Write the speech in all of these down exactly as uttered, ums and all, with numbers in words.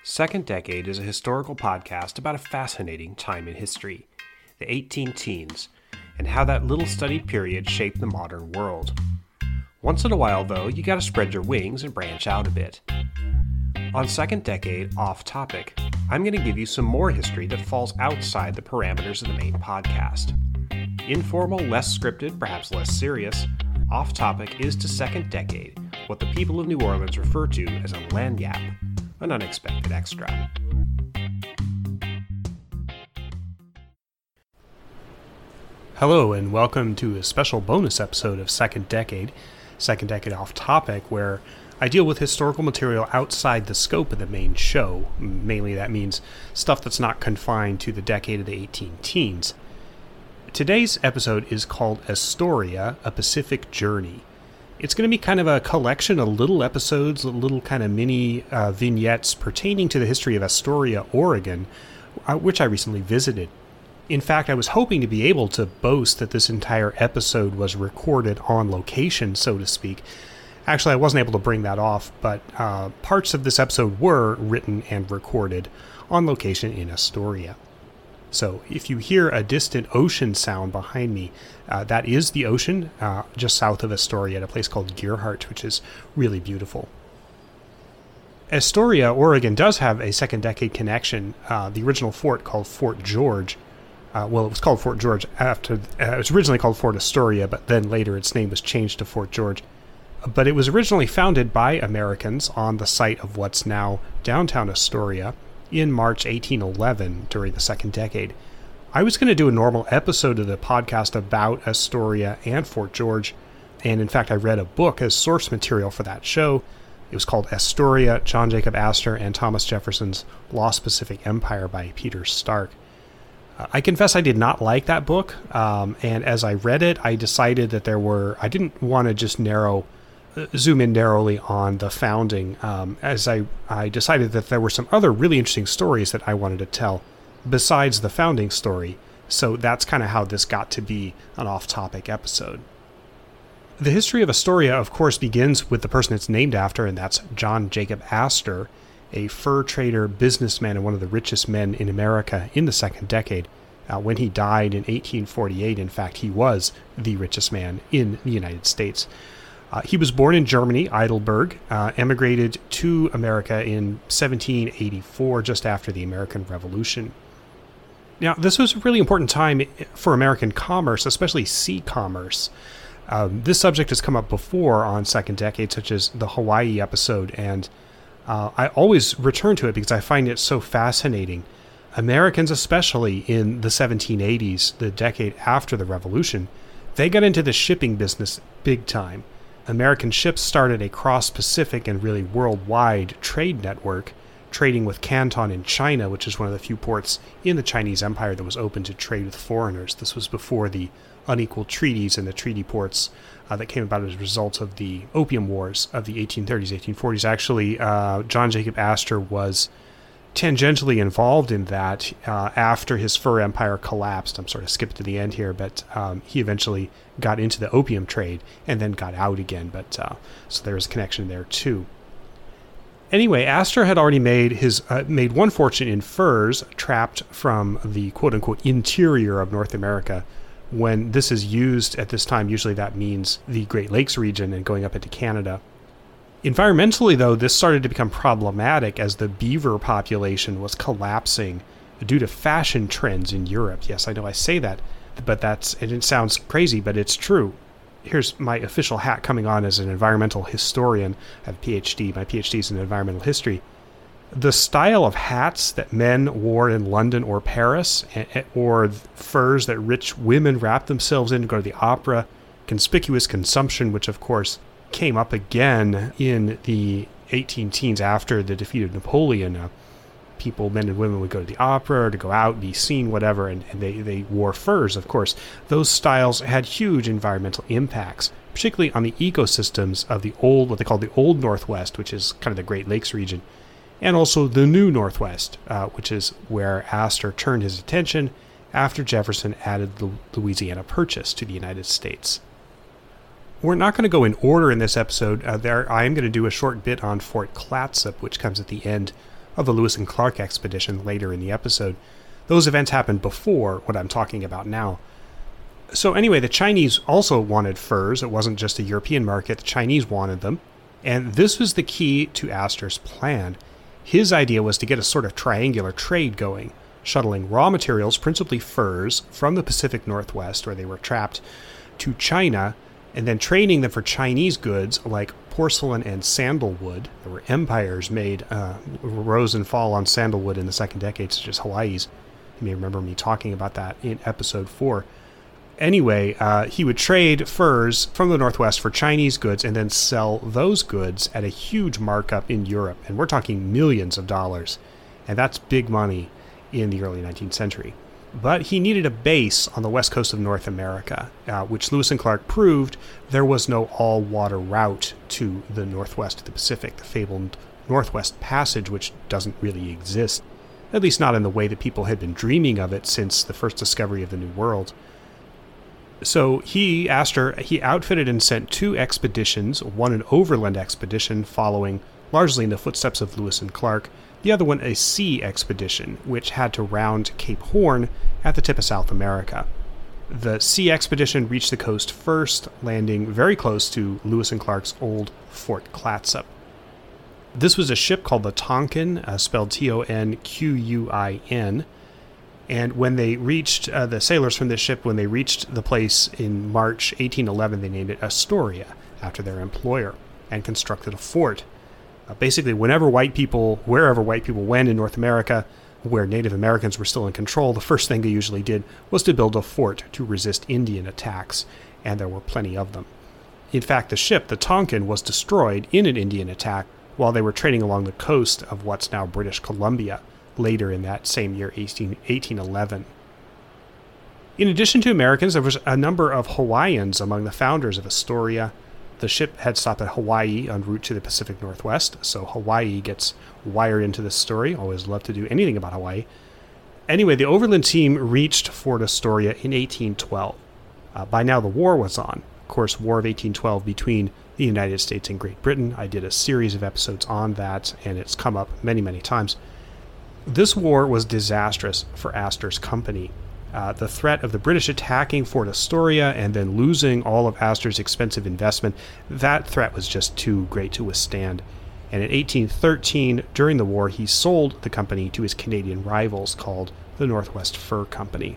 Second Decade is a historical podcast about a fascinating time in history, the eighteen teens, and how that little studied period shaped the modern world. Once in a while, though, you gotta spread your wings and branch out a bit. On Second Decade Off Topic, I'm going to give you some more history that falls outside the parameters of the main podcast. Informal, less scripted, perhaps less serious, Off Topic is to Second Decade what the people of New Orleans refer to as a lagniappe, an unexpected extra. Hello and welcome to a special bonus episode of Second Decade, Second Decade Off Topic, where I deal with historical material outside the scope of the main show. Mainly that means stuff that's not confined to the decade of the eighteen teens. Today's episode is called Astoria, A Pacific Journey. It's going to be kind of a collection of little episodes, little kind of mini uh, vignettes pertaining to the history of Astoria, Oregon, uh, which I recently visited. In fact, I was hoping to be able to boast that this entire episode was recorded on location, so to speak. Actually, I wasn't able to bring that off, but uh, parts of this episode were written and recorded on location in Astoria. So if you hear a distant ocean sound behind me, uh, that is the ocean uh, just south of Astoria at a place called Gearhart, which is really beautiful. Astoria, Oregon does have a second decade connection. Uh, the original fort called Fort George, uh, well, it was called Fort George after, uh, it was originally called Fort Astoria, but then later its name was changed to Fort George. But it was originally founded by Americans on the site of what's now downtown Astoria in March eighteen eleven during the second decade. I was going to do a normal episode of the podcast about Astoria and Fort George, and in fact I read a book as source material for that show. It was called Astoria, John Jacob Astor and Thomas Jefferson's Lost Pacific Empire by Peter Stark. Uh, I confess I did not like that book, um, and as I read it, I decided that there were, I didn't want to just narrow zoom in narrowly on the founding, um, as I, I decided that there were some other really interesting stories that I wanted to tell besides the founding story, so that's kind of how this got to be an off-topic episode. The history of Astoria, of course, begins with the person it's named after, and that's John Jacob Astor, a fur trader, businessman, and one of the richest men in America in the second decade. Uh, when he died in eighteen forty-eight, in fact, he was the richest man in the United States. Uh, he was born in Germany, Heidelberg, uh, emigrated to America in seventeen eighty-four, just after the American Revolution. Now, this was a really important time for American commerce, especially sea commerce. Um, this subject has come up before on Second Decade, such as the Hawaii episode, and uh, I always return to it because I find it so fascinating. Americans, especially in the seventeen eighties, the decade after the Revolution, they got into the shipping business big time. American ships started a cross-Pacific and really worldwide trade network, trading with Canton in China, which is one of the few ports in the Chinese Empire that was open to trade with foreigners. This was before the unequal treaties and the treaty ports uh, that came about as a result of the Opium Wars of the eighteen thirties, eighteen forties. Actually, uh, John Jacob Astor was tangentially involved in that uh, after his fur empire collapsed. I'm sort of skipping to the end here, but um, he eventually got into the opium trade and then got out again. But uh, so there was a connection there too. Anyway, Astor had already made his uh, made one fortune in furs trapped from the quote-unquote interior of North America. When this is used at this time, usually that means the Great Lakes region and going up into Canada. Environmentally, though, this started to become problematic as the beaver population was collapsing due to fashion trends in Europe. Yes, I know I say that, but that's, and it sounds crazy, but it's true. Here's my official hat coming on as an environmental historian. I have a P H D. My P H D is in environmental history. The style of hats that men wore in London or Paris, or furs that rich women wrapped themselves in to go to the opera, conspicuous consumption, which of course came up again in the eighteen teens after the defeat of Napoleon. Uh, people, men and women, would go to the opera or to go out, be seen, whatever, and, and they, they wore furs, of course. Those styles had huge environmental impacts, particularly on the ecosystems of the old, what they call the Old Northwest, which is kind of the Great Lakes region, and also the New Northwest, uh, which is where Astor turned his attention after Jefferson added the Louisiana Purchase to the United States. We're not going to go in order in this episode. Uh, there, I am going to do a short bit on Fort Clatsop, which comes at the end of the Lewis and Clark expedition later in the episode. Those events happened before what I'm talking about now. So anyway, the Chinese also wanted furs. It wasn't just a European market. The Chinese wanted them. And this was the key to Astor's plan. His idea was to get a sort of triangular trade going, shuttling raw materials, principally furs, from the Pacific Northwest, where they were trapped, to China, and then trading them for Chinese goods like porcelain and sandalwood. There were empires made, uh, rose and fall on sandalwood in the second decade, such as Hawaii's. You may remember me talking about that in episode four. Anyway, uh, he would trade furs from the Northwest for Chinese goods and then sell those goods at a huge markup in Europe. And we're talking millions of dollars. And that's big money in the early nineteenth century. But he needed a base on the west coast of North America, uh, which Lewis and Clark proved there was no all-water route to the northwest of the Pacific, the fabled Northwest Passage, which doesn't really exist, at least not in the way that people had been dreaming of it since the first discovery of the New World. So he, Astor, he outfitted and sent two expeditions, one an overland expedition following largely in the footsteps of Lewis and Clark, the other one a sea expedition, which had to round Cape Horn at the tip of South America. The sea expedition reached the coast first, landing very close to Lewis and Clark's old Fort Clatsop. This was a ship called the Tonquin, uh, spelled T O N Q U I N, and when they reached, uh, the sailors from this ship, when they reached the place in March eighteen eleven, they named it Astoria, after their employer, and constructed a fort. Uh, basically, whenever white people, wherever white people went in North America, where Native Americans were still in control, the first thing they usually did was to build a fort to resist Indian attacks, and there were plenty of them. In fact, the ship, the Tonquin, was destroyed in an Indian attack while they were trading along the coast of what's now British Columbia, later in that same year, eighteen eleven. In addition to Americans, there was a number of Hawaiians among the founders of Astoria. The ship had stopped at Hawaii en route to the Pacific Northwest, so Hawaii gets wired into this story. Always love to do anything about Hawaii. Anyway, the overland team reached Fort Astoria in eighteen twelve. Uh, by now the war was on. Of course, War of eighteen twelve between the United States and Great Britain. I did a series of episodes on that, and it's come up many, many times. This war was disastrous for Astor's company. Uh, the threat of the British attacking Fort Astoria and then losing all of Astor's expensive investment, that threat was just too great to withstand. And in eighteen thirteen, during the war, he sold the company to his Canadian rivals called the Northwest Fur Company.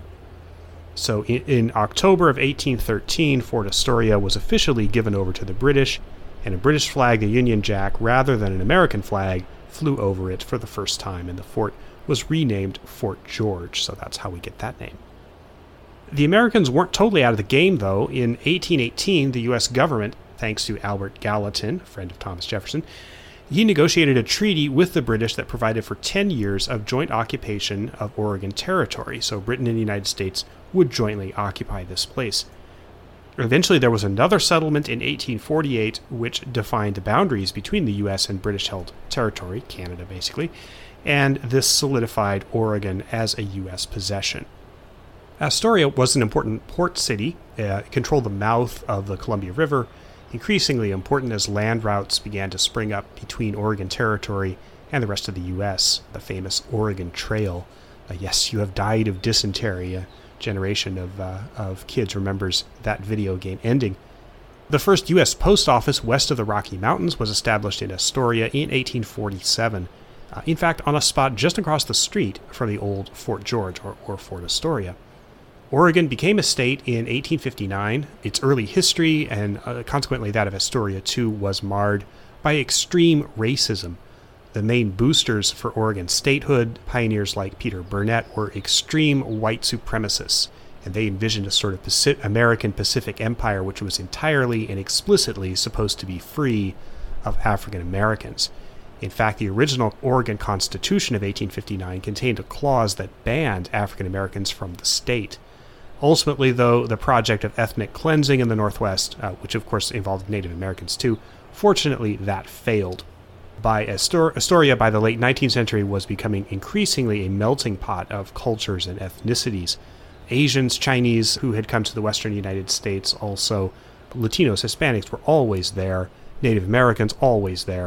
So in, in October of eighteen thirteen, Fort Astoria was officially given over to the British, and a British flag, the Union Jack, rather than an American flag, flew over it for the first time, and the fort was renamed Fort George, so that's how we get that name. The Americans weren't totally out of the game, though. In eighteen eighteen, the U S government, thanks to Albert Gallatin, a friend of Thomas Jefferson, he negotiated a treaty with the British that provided for ten years of joint occupation of Oregon Territory, so Britain and the United States would jointly occupy this place. Eventually, there was another settlement in eighteen forty-eight which defined the boundaries between the U S and British-held territory, Canada basically, and this solidified Oregon as a U S possession. Astoria was an important port city. Uh, it controlled the mouth of the Columbia River, increasingly important as land routes began to spring up between Oregon Territory and the rest of the U S, the famous Oregon Trail. Uh, yes, you have died of dysentery. A generation of, uh, of kids remembers that video game ending. The first U S post office west of the Rocky Mountains was established in Astoria in eighteen forty-seven. Uh, in fact, on a spot just across the street from the old Fort George, or, or Fort Astoria. Oregon became a state in eighteen fifty-nine. Its early history, and uh, consequently that of Astoria too, was marred by extreme racism. The main boosters for Oregon statehood, pioneers like Peter Burnett, were extreme white supremacists, and they envisioned a sort of Pacific, American Pacific Empire which was entirely and explicitly supposed to be free of African Americans. In fact, the original Oregon Constitution of eighteen fifty-nine contained a clause that banned African Americans from the state. Ultimately, though, the project of ethnic cleansing in the Northwest, uh, which of course involved Native Americans too, fortunately that failed. By Astor- Astoria, by the late nineteenth century, was becoming increasingly a melting pot of cultures and ethnicities. Asians, Chinese, who had come to the western United States, also Latinos, Hispanics were always there, Native Americans always there.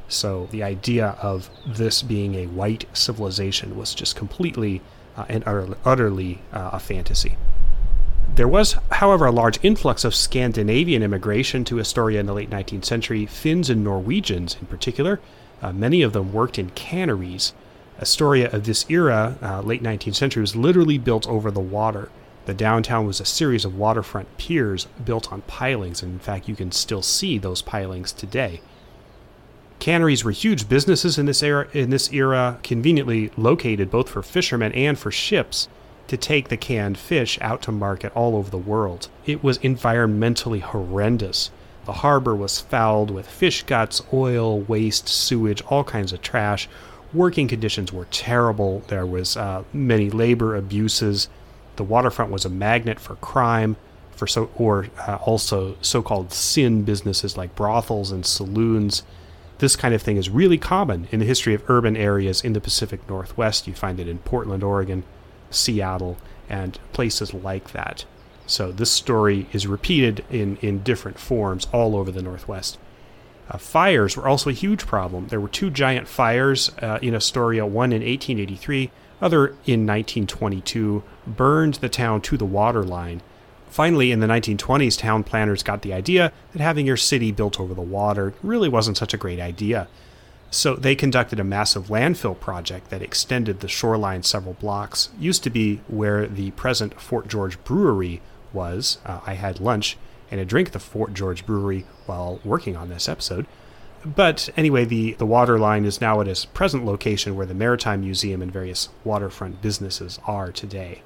So the idea of this being a white civilization was just completely uh, and utterly, utterly uh, a fantasy. There was, however, a large influx of Scandinavian immigration to Astoria in the late nineteenth century, Finns and Norwegians in particular. Uh, many of them worked in canneries. Astoria of this era, uh, late nineteenth century, was literally built over the water. The downtown was a series of waterfront piers built on pilings, and in fact you can still see those pilings today. Canneries were huge businesses in this era, in this era, conveniently located both for fishermen and for ships to take the canned fish out to market all over the world. It was environmentally horrendous. The harbor was fouled with fish guts, oil, waste, sewage, all kinds of trash. Working conditions were terrible. There was uh, many labor abuses. The waterfront was a magnet for crime, for so or uh, also so-called sin businesses like brothels and saloons. This kind of thing is really common in the history of urban areas in the Pacific Northwest. You find it in Portland, Oregon, Seattle, and places like that. So this story is repeated in, in different forms all over the Northwest. Uh, fires were also a huge problem. There were two giant fires uh, in Astoria, one in eighteen eighty-three, other in nineteen twenty-two, burned the town to the water line. Finally, in the nineteen twenties, town planners got the idea that having your city built over the water really wasn't such a great idea. So they conducted a massive landfill project that extended the shoreline several blocks. It used to be where the present Fort George Brewery was. Uh, I had lunch and a drink at the Fort George Brewery while working on this episode. But anyway, the, the water line is now at its present location where the Maritime Museum and various waterfront businesses are today.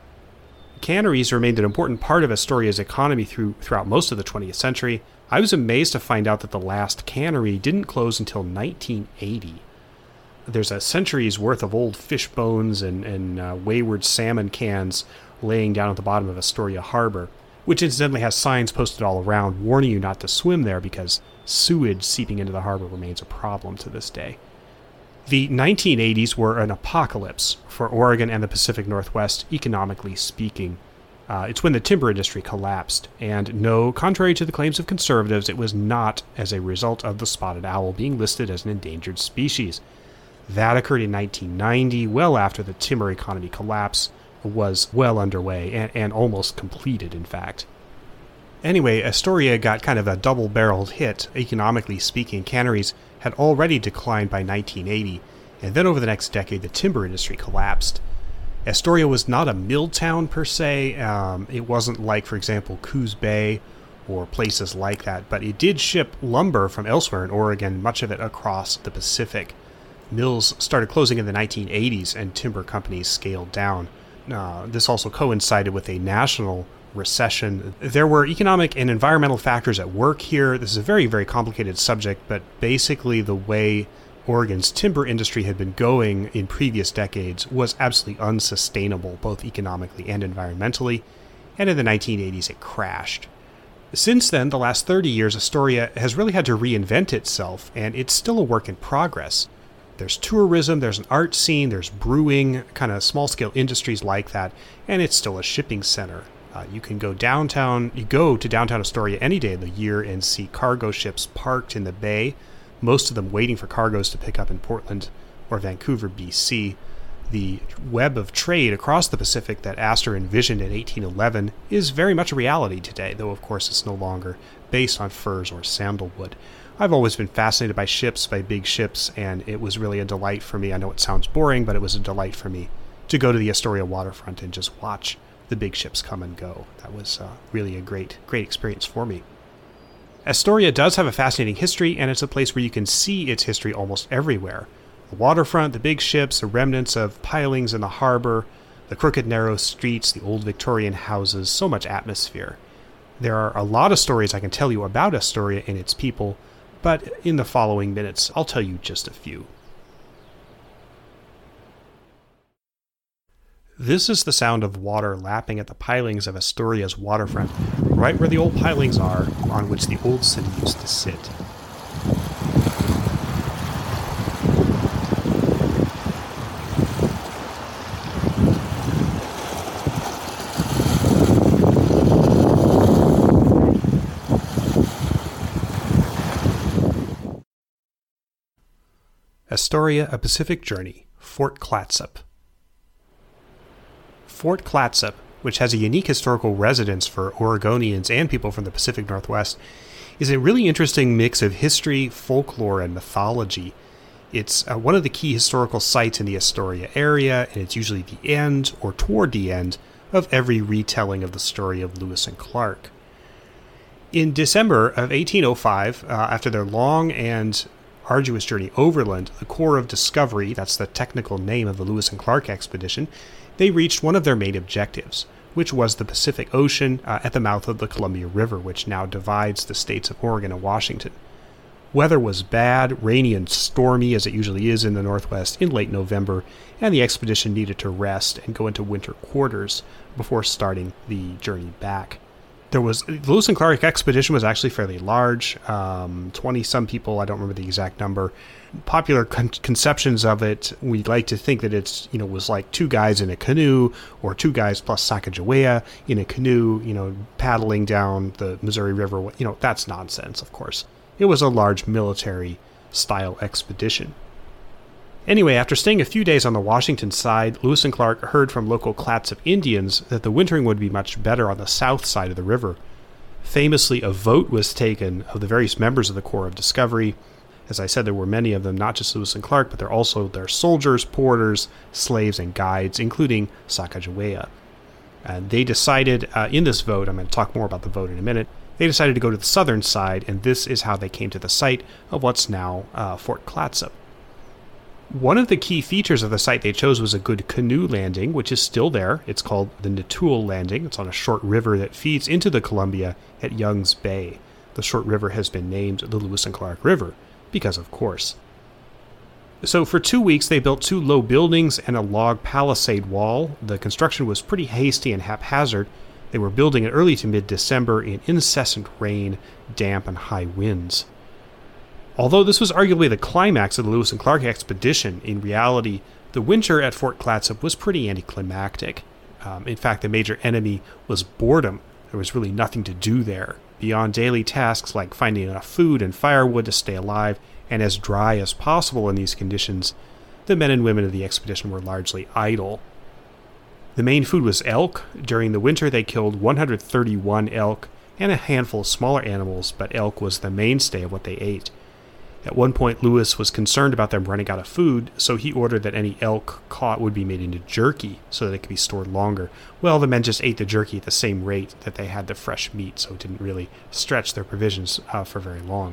Canneries remained an important part of Astoria's economy through, throughout most of the twentieth century. I was amazed to find out that the last cannery didn't close until nineteen eighty. There's a century's worth of old fish bones and, and uh, wayward salmon cans laying down at the bottom of Astoria Harbor, which incidentally has signs posted all around warning you not to swim there because sewage seeping into the harbor remains a problem to this day. The nineteen eighties were an apocalypse for Oregon and the Pacific Northwest, economically speaking. Uh, it's when the timber industry collapsed, and no, contrary to the claims of conservatives, it was not as a result of the spotted owl being listed as an endangered species. That occurred in nineteen ninety, well after the timber economy collapse was well underway, and, and almost completed, in fact. Anyway, Astoria got kind of a double-barreled hit, economically speaking. Canneries had already declined by nineteen eighty, and then over the next decade, the timber industry collapsed. Astoria was not a mill town per se. Um, it wasn't like, for example, Coos Bay or places like that, but it did ship lumber from elsewhere in Oregon, much of it across the Pacific. Mills started closing in the nineteen eighties, and timber companies scaled down. Uh, this also coincided with a national recession. There were economic and environmental factors at work here. This is a very, very complicated subject, but basically the way Oregon's timber industry had been going in previous decades was absolutely unsustainable, both economically and environmentally, and in the nineteen eighties it crashed. Since then, the last thirty years, Astoria has really had to reinvent itself, and it's still a work in progress. There's tourism, there's an art scene, there's brewing, kind of small-scale industries like that, and it's still a shipping center. Uh, you can go downtown, you go to downtown Astoria any day of the year and see cargo ships parked in the bay, most of them waiting for cargoes to pick up in Portland or Vancouver, B C. The web of trade across the Pacific that Astor envisioned in eighteen eleven is very much a reality today, though of course it's no longer based on furs or sandalwood. I've always been fascinated by ships, by big ships, and it was really a delight for me. I know it sounds boring, but it was a delight for me to go to the Astoria waterfront and just watch the big ships come and go. That was uh, really a great, great experience for me. Astoria does have a fascinating history, and it's a place where you can see its history almost everywhere. The waterfront, the big ships, the remnants of pilings in the harbor, the crooked narrow streets, the old Victorian houses, so much atmosphere. There are a lot of stories I can tell you about Astoria and its people, but in the following minutes, I'll tell you just a few. This is the sound of water lapping at the pilings of Astoria's waterfront, right where the old pilings are on which the old city used to sit. Astoria, A Pacific Journey, Fort Clatsop. Fort Clatsop, which has a unique historical resonance for Oregonians and people from the Pacific Northwest, is a really interesting mix of history, folklore, and mythology. It's uh, one of the key historical sites in the Astoria area, and it's usually the end, or toward the end, of every retelling of the story of Lewis and Clark. In December of eighteen oh five, uh, after their long and arduous journey overland, the Corps of Discovery, that's the technical name of the Lewis and Clark expedition, they reached one of their main objectives, which was the Pacific Ocean uh, at the mouth of the Columbia River, which now divides the states of Oregon and Washington. Weather was bad, rainy and stormy as it usually is in the Northwest in late November, and the expedition needed to rest and go into winter quarters before starting the journey back. There was the Lewis and Clark expedition was actually fairly large, um, twenty-some people, I don't remember the exact number. Popular con- conceptions of it, we like to think that it's, you know, was like two guys in a canoe, or two guys plus Sacagawea in a canoe, you know, paddling down the Missouri River. You know, that's nonsense, of course. It was a large military-style expedition. Anyway, after staying a few days on the Washington side, Lewis and Clark heard from local Clatsop Indians that the wintering would be much better on the south side of the river. Famously, a vote was taken of the various members of the Corps of Discovery. As I said, there were many of them, not just Lewis and Clark, but they're also their soldiers, porters, slaves, and guides, including Sacagawea. And they decided uh, in this vote, I'm going to talk more about the vote in a minute, they decided to go to the southern side, and this is how they came to the site of what's now uh, Fort Clatsop. One of the key features of the site they chose was a good canoe landing, which is still there. It's called the Natoul Landing. It's on a short river that feeds into the Columbia at Young's Bay. The short river has been named the Lewis and Clark River, because of course. So for two weeks they built two low buildings and a log palisade wall. The construction was pretty hasty and haphazard. They were building it early to mid-December in incessant rain, damp, and high winds. Although this was arguably the climax of the Lewis and Clark expedition, in reality, the winter at Fort Clatsop was pretty anticlimactic. Um, in fact, the major enemy was boredom. There was really nothing to do there, beyond daily tasks like finding enough food and firewood to stay alive and as dry as possible in these conditions. The men and women of the expedition were largely idle. The main food was elk. During the winter, they killed one hundred thirty-one elk and a handful of smaller animals, but elk was the mainstay of what they ate. At one point, Lewis was concerned about them running out of food, so he ordered that any elk caught would be made into jerky so that it could be stored longer. Well, the men just ate the jerky at the same rate that they had the fresh meat, so it didn't really stretch their provisions uh, for very long.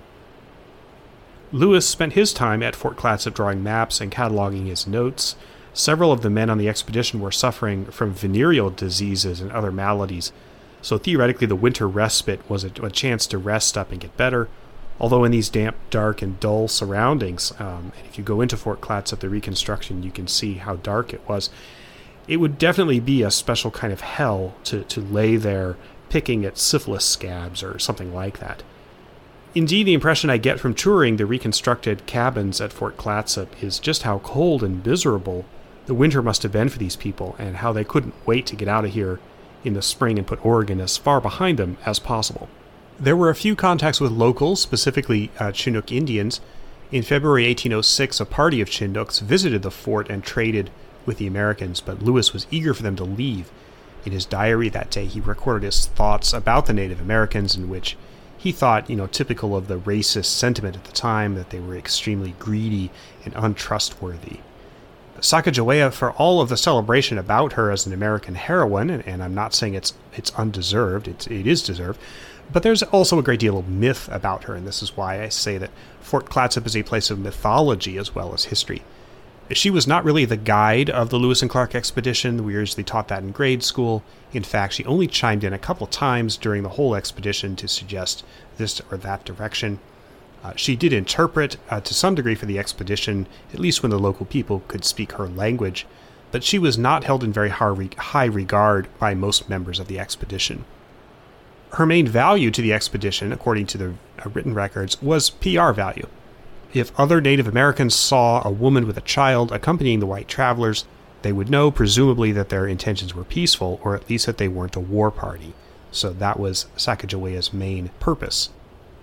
Lewis spent his time at Fort Clatsop drawing maps and cataloging his notes. Several of the men on the expedition were suffering from venereal diseases and other maladies, so theoretically the winter respite was a, a chance to rest up and get better. Although in these damp, dark, and dull surroundings, um, and if you go into Fort Clatsop, the reconstruction, you can see how dark it was. It would definitely be a special kind of hell to, to lay there picking at syphilis scabs or something like that. Indeed, the impression I get from touring the reconstructed cabins at Fort Clatsop is just how cold and miserable the winter must have been for these people, and how they couldn't wait to get out of here in the spring and put Oregon as far behind them as possible. There were a few contacts with locals, specifically uh, Chinook Indians. In February eighteen oh six, a party of Chinooks visited the fort and traded with the Americans, but Lewis was eager for them to leave. In his diary that day, he recorded his thoughts about the Native Americans, in which he thought, you know, typical of the racist sentiment at the time, that they were extremely greedy and untrustworthy. Sacagawea, for all of the celebration about her as an American heroine, and, and I'm not saying it's it's undeserved, it's, it is deserved, but there's also a great deal of myth about her, and this is why I say that Fort Clatsop is a place of mythology as well as history. She was not really the guide of the Lewis and Clark expedition. We usually taught that in grade school. In fact, she only chimed in a couple times during the whole expedition to suggest this or that direction. Uh, she did interpret uh, to some degree for the expedition, at least when the local people could speak her language, but she was not held in very high regard by most members of the expedition. Her main value to the expedition, according to the uh, written records, was P R value. If other Native Americans saw a woman with a child accompanying the white travelers, they would know, presumably, that their intentions were peaceful, or at least that they weren't a war party. So that was Sacagawea's main purpose.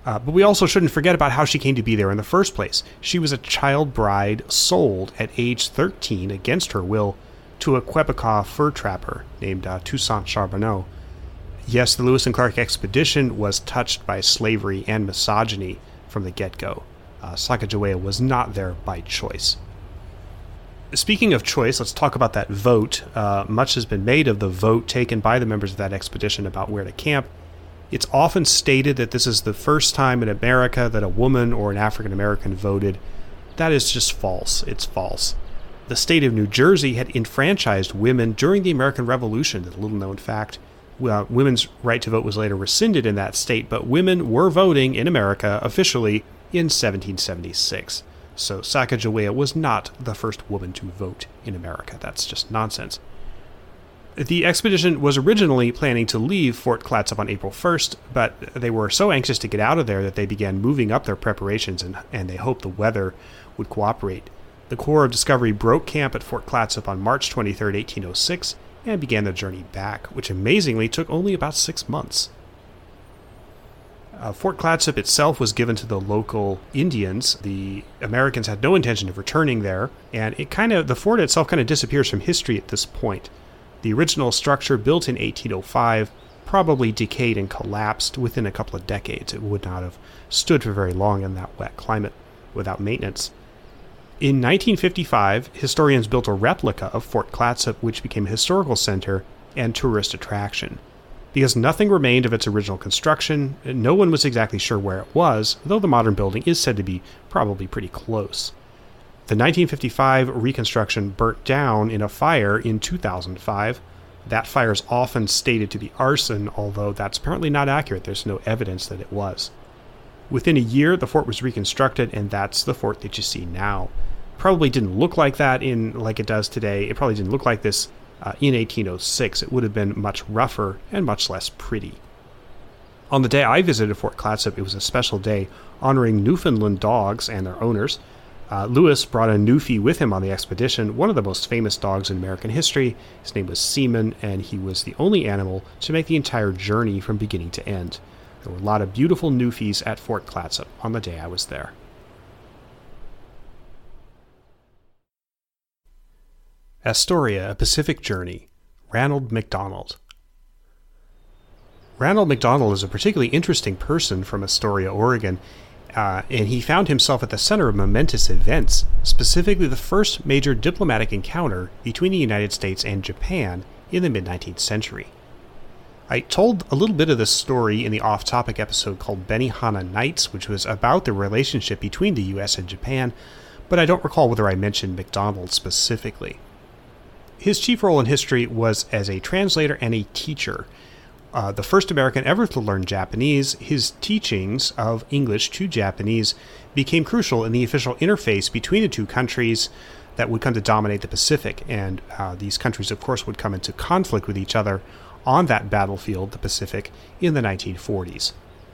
Uh, but we also shouldn't forget about how she came to be there in the first place. She was a child bride sold at age thirteen against her will to a Quebecois fur trapper named uh, Toussaint Charbonneau. Yes, the Lewis and Clark expedition was touched by slavery and misogyny from the get-go. Uh, Sacagawea was not there by choice. Speaking of choice, let's talk about that vote. Uh, much has been made of the vote taken by the members of that expedition about where to camp. It's often stated that this is the first time in America that a woman or an African American voted. That is just false. It's false. The state of New Jersey had enfranchised women during the American Revolution, a little-known fact. Uh, women's right to vote was later rescinded in that state, but women were voting in America officially in seventeen seventy-six. So Sacagawea was not the first woman to vote in America. That's just nonsense. The expedition was originally planning to leave Fort Clatsop on April first, but they were so anxious to get out of there that they began moving up their preparations, and, and they hoped the weather would cooperate. The Corps of Discovery broke camp at Fort Clatsop on March twenty-third, eighteen oh six, and began their journey back, which amazingly took only about six months. Uh, Fort Clatsop itself was given to the local Indians. The Americans had no intention of returning there, and it kind of the fort itself kind of disappears from history at this point. The original structure, built in eighteen oh five, probably decayed and collapsed within a couple of decades. It would not have stood for very long in that wet climate without maintenance. In nineteen fifty-five, historians built a replica of Fort Clatsop, which became a historical center and tourist attraction. Because nothing remained of its original construction, no one was exactly sure where it was, though the modern building is said to be probably pretty close. The nineteen fifty-five reconstruction burnt down in a fire in two thousand five. That fire is often stated to be arson, although that's apparently not accurate. There's no evidence that it was. Within a year, the fort was reconstructed, and that's the fort that you see now. Probably didn't look like that in like it does today. It probably didn't look like this uh, in eighteen oh six. It would have been much rougher and much less pretty. On the day I visited Fort Clatsop, it was a special day honoring Newfoundland dogs and their owners. Uh, Lewis brought a Newfie with him on the expedition, one of the most famous dogs in American history. His name was Seaman, and he was the only animal to make the entire journey from beginning to end. There were a lot of beautiful Newfies at Fort Clatsop on the day I was there. Astoria, A Pacific Journey, Ranald MacDonald. Ranald MacDonald is a particularly interesting person from Astoria, Oregon, uh, and he found himself at the center of momentous events, specifically the first major diplomatic encounter between the United States and Japan in the mid-nineteenth century. I told a little bit of this story in the off-topic episode called Benihana Nights, which was about the relationship between the U S and Japan, but I don't recall whether I mentioned MacDonald specifically. His chief role in history was as a translator and a teacher. Uh, the first American ever to learn Japanese, his teachings of English to Japanese became crucial in the official interface between the two countries that would come to dominate the Pacific, and uh, these countries, of course, would come into conflict with each other on that battlefield, the Pacific, in the nineteen forties.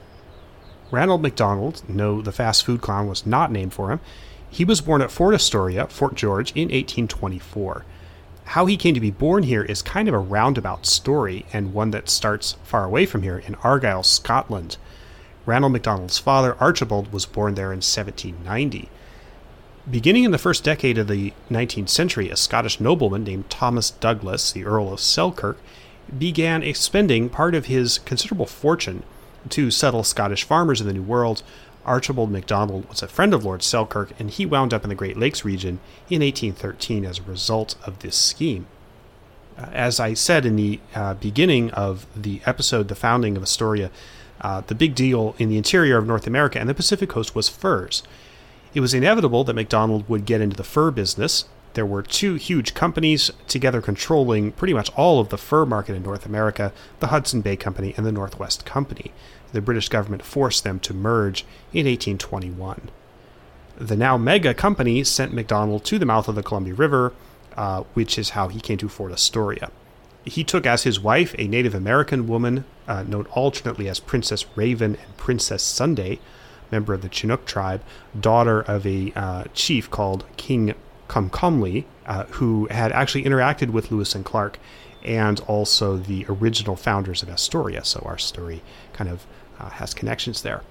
Ranald MacDonald, no, the fast food clown was not named for him. He was born at Fort Astoria, Fort George, in eighteen twenty-four. How he came to be born here is kind of a roundabout story, and one that starts far away from here in Argyll, Scotland. Ranald MacDonald's father, Archibald, was born there in seventeen ninety. Beginning in the first decade of the nineteenth century, a Scottish nobleman named Thomas Douglas, the Earl of Selkirk, began expending part of his considerable fortune to settle Scottish farmers in the New World. Archibald MacDonald was a friend of Lord Selkirk, and he wound up in the Great Lakes region in eighteen thirteen as a result of this scheme. Uh, as I said in the uh, beginning of the episode, the founding of Astoria, uh, the big deal in the interior of North America and the Pacific coast was furs. It was inevitable that MacDonald would get into the fur business. There were two huge companies together controlling pretty much all of the fur market in North America, the Hudson Bay Company and the Northwest Company. The British government forced them to merge in eighteen twenty-one. The now mega company sent MacDonald to the mouth of the Columbia River, uh, which is how he came to Fort Astoria. He took as his wife a Native American woman, uh, known alternately as Princess Raven and Princess Sunday, member of the Chinook tribe, daughter of a uh, chief called King Comcomly, uh, who had actually interacted with Lewis and Clark and also the original founders of Astoria, so our story kind of uh, has connections there.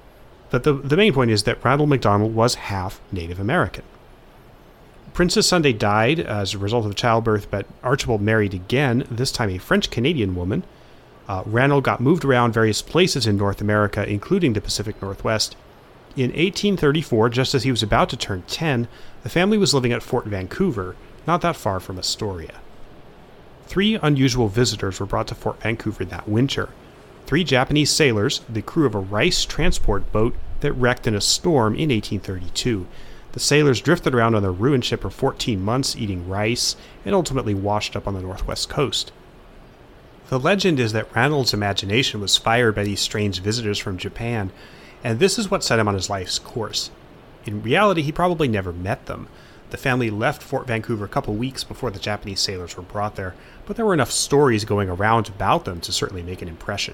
But the, the main point is that Ranald MacDonald was half Native American. Princess Sunday died as a result of childbirth, but Archibald married again, this time a French-Canadian woman. Uh, Ranald got moved around various places in North America, including the Pacific Northwest. In eighteen thirty-four, just as he was about to turn ten, the family was living at Fort Vancouver, not that far from Astoria. Three unusual visitors were brought to Fort Vancouver that winter. Three Japanese sailors, the crew of a rice transport boat that wrecked in a storm in eighteen thirty-two. The sailors drifted around on their ruined ship for fourteen months, eating rice, and ultimately washed up on the northwest coast. The legend is that Ranald's imagination was fired by these strange visitors from Japan, and this is what set him on his life's course. In reality, he probably never met them. The family left Fort Vancouver a couple weeks before the Japanese sailors were brought there, but there were enough stories going around about them to certainly make an impression.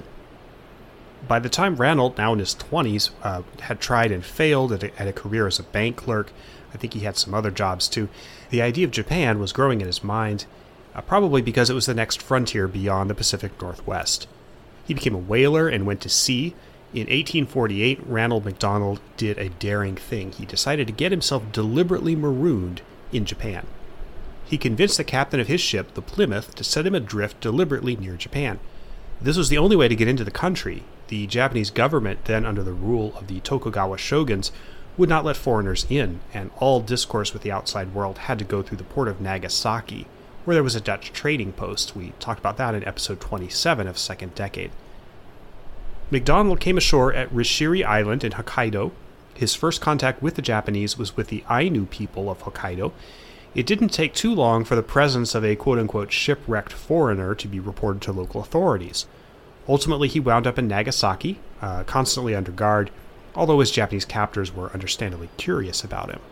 By the time Ranald, now in his twenties, uh, had tried and failed at a, at a career as a bank clerk, I think he had some other jobs too, the idea of Japan was growing in his mind, uh, probably because it was the next frontier beyond the Pacific Northwest. He became a whaler and went to sea. In eighteen forty-eight, Ranald MacDonald did a daring thing. He decided to get himself deliberately marooned in Japan. He convinced the captain of his ship, the Plymouth, to set him adrift deliberately near Japan. This was the only way to get into the country. The Japanese government, then under the rule of the Tokugawa shoguns, would not let foreigners in, and all discourse with the outside world had to go through the port of Nagasaki, where there was a Dutch trading post. We talked about that in episode twenty-seven of Second Decade. MacDonald came ashore at Rishiri Island in Hokkaido. His first contact with the Japanese was with the Ainu people of Hokkaido. It didn't take too long for the presence of a quote-unquote shipwrecked foreigner to be reported to local authorities. Ultimately, he wound up in Nagasaki, uh, constantly under guard, although his Japanese captors were understandably curious about him.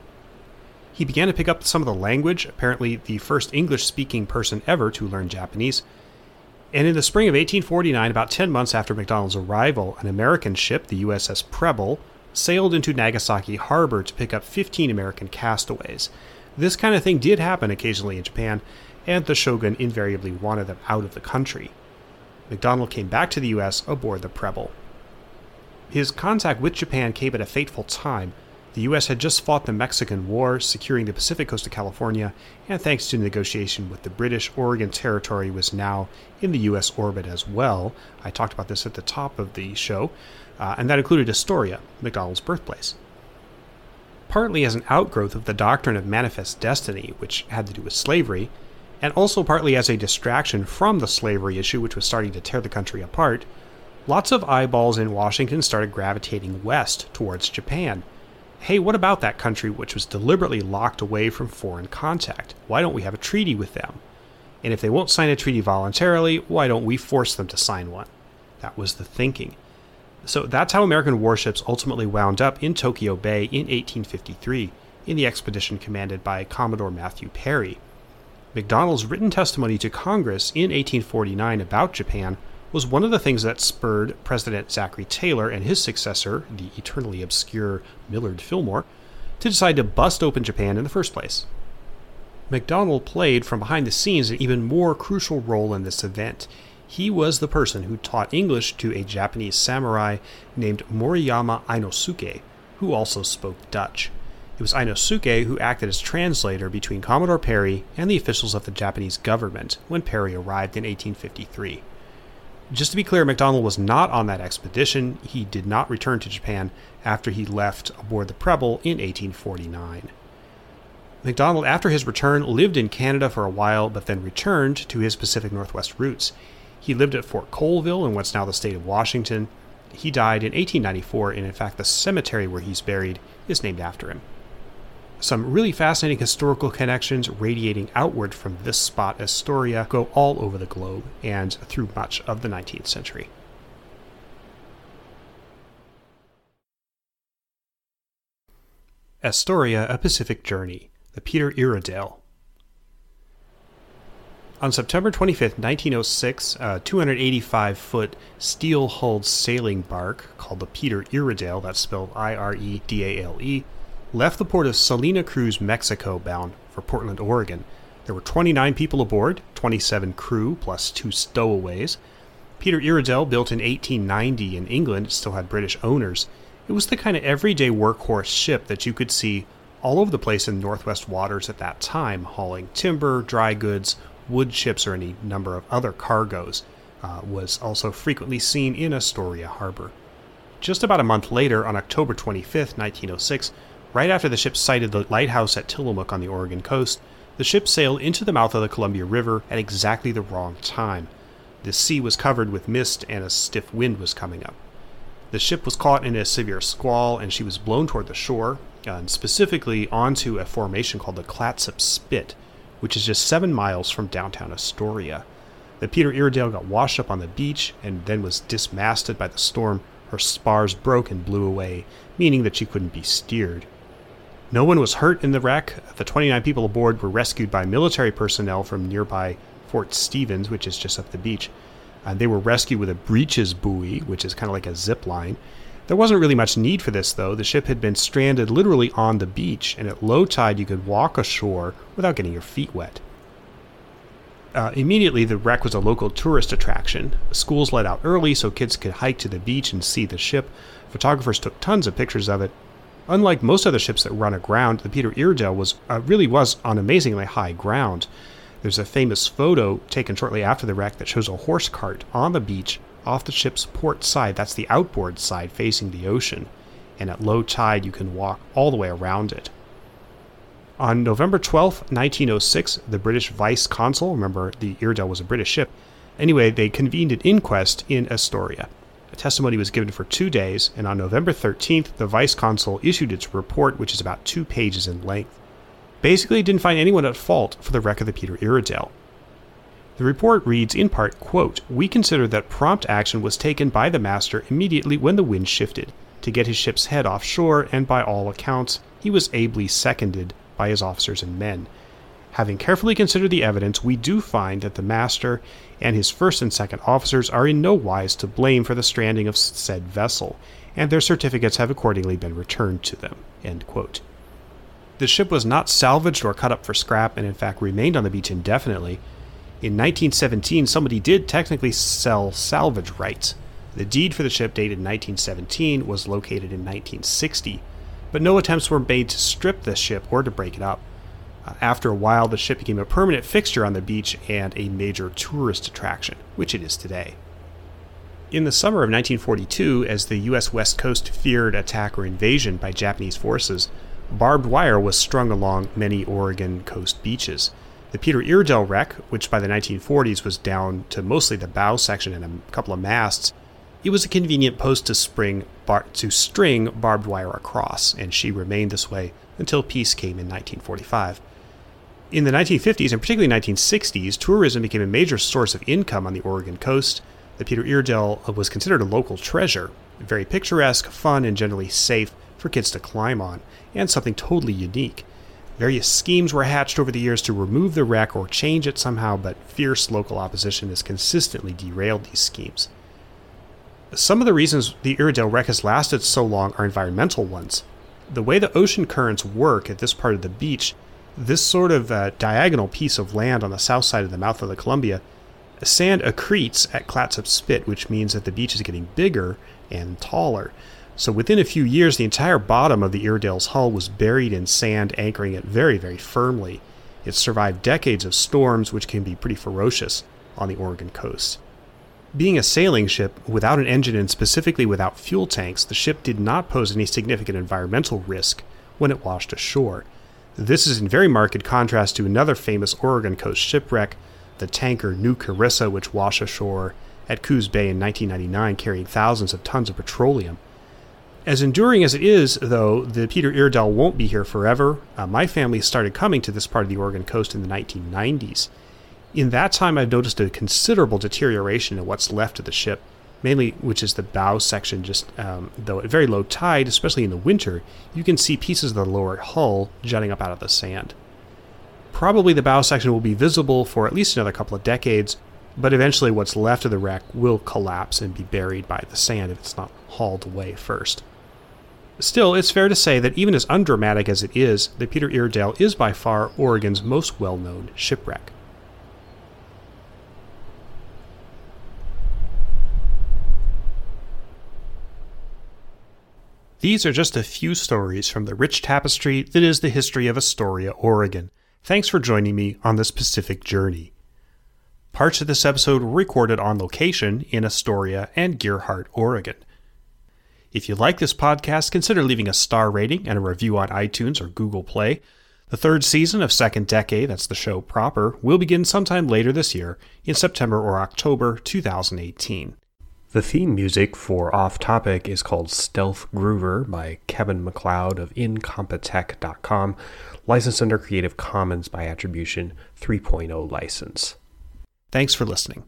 He began to pick up some of the language, apparently the first English-speaking person ever to learn Japanese. And in the spring of eighteen forty-nine, about ten months after MacDonald's arrival, an American ship, the U S S Preble, sailed into Nagasaki harbor to pick up fifteen American castaways. This kind of thing did happen occasionally in Japan, and the shogun invariably wanted them out of the country. MacDonald came back to the U S aboard the Preble. His contact with Japan came at a fateful time. The U S had just fought the Mexican War, securing the Pacific coast of California, and thanks to negotiation with the British, Oregon Territory was now in the U S orbit as well. I talked about this at the top of the show, uh, and that included Astoria, MacDonald's birthplace. Partly as an outgrowth of the doctrine of manifest destiny, which had to do with slavery, and also partly as a distraction from the slavery issue, which was starting to tear the country apart, lots of eyeballs in Washington started gravitating west towards Japan. Hey, what about that country which was deliberately locked away from foreign contact? Why don't we have a treaty with them? And if they won't sign a treaty voluntarily, why don't we force them to sign one? That was the thinking. So that's how American warships ultimately wound up in Tokyo Bay in eighteen fifty-three, in the expedition commanded by Commodore Matthew Perry. MacDonald's written testimony to Congress in eighteen forty-nine about Japan was one of the things that spurred President Zachary Taylor and his successor, the eternally obscure Millard Fillmore, to decide to bust open Japan in the first place. MacDonald played from behind the scenes an even more crucial role in this event. He was the person who taught English to a Japanese samurai named Moriyama Inosuke, who also spoke Dutch. It was Inosuke who acted as translator between Commodore Perry and the officials of the Japanese government when Perry arrived in eighteen fifty-three. Just to be clear, MacDonald was not on that expedition. He did not return to Japan after he left aboard the Preble in eighteen forty-nine. MacDonald, after his return, lived in Canada for a while, but then returned to his Pacific Northwest roots. He lived at Fort Colville in what's now the state of Washington. He died in eighteen ninety-four, and in fact the cemetery where he's buried is named after him. Some really fascinating historical connections radiating outward from this spot, Astoria, go all over the globe and through much of the nineteenth century. Astoria, A Pacific Journey, the Peter Iredale. On September twenty-fifth, nineteen oh six, a two hundred eighty-five foot steel-hulled sailing bark called the Peter Iredale, that's spelled I R E D A L E, left the port of Salina Cruz, Mexico, bound for Portland, Oregon. There were twenty-nine people aboard, twenty-seven crew, plus two stowaways. Peter Iredale, built in eighteen ninety in England, still had British owners, It was the kind of everyday workhorse ship that you could see all over the place in Northwest waters at that time, hauling timber, dry goods, wood chips, or any number of other cargoes. Uh, was also frequently seen in Astoria Harbor. Just about a month later, on October twenty-fifth, nineteen oh six, right after the ship sighted the lighthouse at Tillamook on the Oregon coast, the ship sailed into the mouth of the Columbia River at exactly the wrong time. The sea was covered with mist and a stiff wind was coming up. The ship was caught in a severe squall and she was blown toward the shore, and specifically onto a formation called the Clatsop Spit, which is just seven miles from downtown Astoria. The Peter Iredale got washed up on the beach and then was dismasted by the storm. Her spars broke and blew away, meaning that she couldn't be steered. No one was hurt in the wreck. The twenty-nine people aboard were rescued by military personnel from nearby Fort Stevens, which is just up the beach. Uh, they were rescued with a breeches buoy, which is kind of like a zip line. There wasn't really much need for this, though. The ship had been stranded literally on the beach, and at low tide you could walk ashore without getting your feet wet. Uh, immediately, the wreck was a local tourist attraction. Schools let out early so kids could hike to the beach and see the ship. Photographers took tons of pictures of it. Unlike most other ships that run aground, the Peter Iredale was uh, really was on amazingly high ground. There's a famous photo taken shortly after the wreck that shows a horse cart on the beach off the ship's port side. That's the outboard side facing the ocean. And at low tide, you can walk all the way around it. On November twelfth, nineteen oh six, the British vice consul, remember the Iredale was a British ship, anyway, they convened an inquest in Astoria. A testimony was given for two days, and on November thirteenth, the vice consul issued its report, which is about two pages in length. Basically, it didn't find anyone at fault for the wreck of the Peter Iredale. The report reads in part, quote, "We consider that prompt action was taken by the master immediately when the wind shifted, to get his ship's head offshore, and by all accounts, he was ably seconded by his officers and men. Having carefully considered the evidence, we do find that the master and his first and second officers are in no wise to blame for the stranding of said vessel, and their certificates have accordingly been returned to them." End quote. The ship was not salvaged or cut up for scrap, and in fact remained on the beach indefinitely. In nineteen seventeen, somebody did technically sell salvage rights. The deed for the ship, dated nineteen seventeen, was located in nineteen sixty, but no attempts were made to strip the ship or to break it up. Uh, after a while, the ship became a permanent fixture on the beach and a major tourist attraction, which it is today. In the summer of nineteen forty-two, as the U S West Coast feared attack or invasion by Japanese forces, barbed wire was strung along many Oregon coast beaches. The Peter Iredale wreck, which by the nineteen forties was down to mostly the bow section and a couple of masts, it was a convenient post to, spring bar- to string barbed wire across, and she remained this way until peace came in nineteen forty-five. In the nineteen fifties, and particularly nineteen sixties, tourism became a major source of income on the Oregon coast. The Peter Iredale was considered a local treasure, very picturesque, fun, and generally safe for kids to climb on, and something totally unique. Various schemes were hatched over the years to remove the wreck or change it somehow, but fierce local opposition has consistently derailed these schemes. Some of the reasons the Iredale wreck has lasted so long are environmental ones. The way the ocean currents work at this part of the beach, this sort of uh, diagonal piece of land on the south side of the mouth of the Columbia, sand accretes at Clatsop Spit, which means that the beach is getting bigger and taller. So within a few years, the entire bottom of the Iredale's hull was buried in sand, anchoring it very, very firmly. It survived decades of storms, which can be pretty ferocious on the Oregon coast. Being a sailing ship without an engine and specifically without fuel tanks, the ship did not pose any significant environmental risk when it washed ashore. This is in very marked contrast to another famous Oregon coast shipwreck, the tanker New Carissa, which washed ashore at Coos Bay in nineteen ninety-nine, carrying thousands of tons of petroleum. As enduring as it is, though, the Peter Iredale won't be here forever. Uh, my family started coming to this part of the Oregon coast in the nineteen nineties. In that time, I've noticed a considerable deterioration in what's left of the ship, mainly which is the bow section, just um, though at very low tide, especially in the winter, you can see pieces of the lower hull jutting up out of the sand. Probably the bow section will be visible for at least another couple of decades, but eventually what's left of the wreck will collapse and be buried by the sand if it's not hauled away first. Still, it's fair to say that even as undramatic as it is, the Peter Iredale is by far Oregon's most well-known shipwreck. These are just a few stories from the rich tapestry that is the history of Astoria, Oregon. Thanks for joining me on this Pacific journey. Parts of this episode were recorded on location in Astoria and Gerhardt, Oregon. If you like this podcast, consider leaving a star rating and a review on iTunes or Google Play. The third season of Second Decade, that's the show proper, will begin sometime later this year in September or October two thousand eighteen. The theme music for Off Topic is called Stealth Groover by Kevin MacLeod of incompetech dot com, licensed under Creative Commons by Attribution three point oh license. Thanks for listening.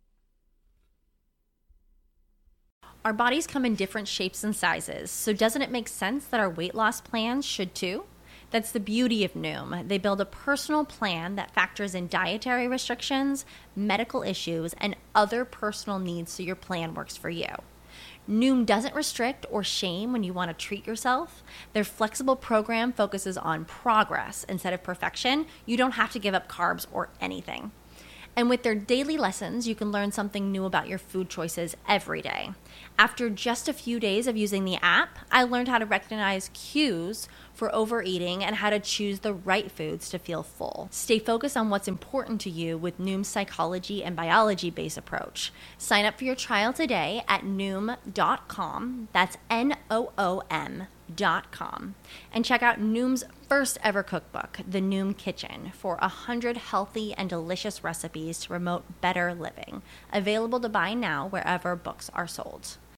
Our bodies come in different shapes and sizes, so doesn't it make sense that our weight loss plans should too? That's the beauty of Noom. They build a personal plan that factors in dietary restrictions, medical issues, and other personal needs so your plan works for you. Noom doesn't restrict or shame when you want to treat yourself. Their flexible program focuses on progress instead of perfection. You don't have to give up carbs or anything. And with their daily lessons, you can learn something new about your food choices every day. After just a few days of using the app, I learned how to recognize cues for overeating and how to choose the right foods to feel full. Stay focused on what's important to you with Noom's psychology and biology-based approach. Sign up for your trial today at noom dot com. That's N O O M dot com. And check out Noom's first ever cookbook, The Noom Kitchen, for one hundred healthy and delicious recipes to promote better living. Available to buy now wherever books are sold.